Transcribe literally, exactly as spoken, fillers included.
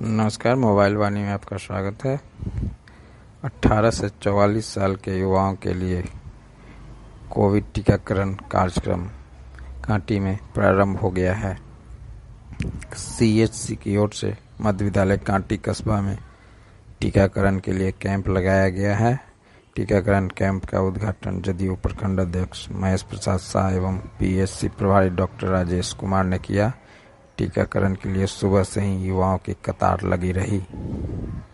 नमस्कार, मोबाइल वाणी में आपका स्वागत है। अठारह से चौवालीस साल के युवाओं के लिए कोविड टीकाकरण कार्यक्रम कांटी में प्रारंभ हो गया है। सीएचसी की ओर से मध्य विद्यालय कांटी कस्बा में टीकाकरण के लिए कैंप लगाया गया है। टीकाकरण कैंप का उद्घाटन जदयू प्रखंड अध्यक्ष महेश प्रसाद शाह एवं पीएचसी प्रभारी डॉक्टर राजेश कुमार ने किया। टीकाकरण के लिए सुबह से ही युवाओं की कतार लगी रही।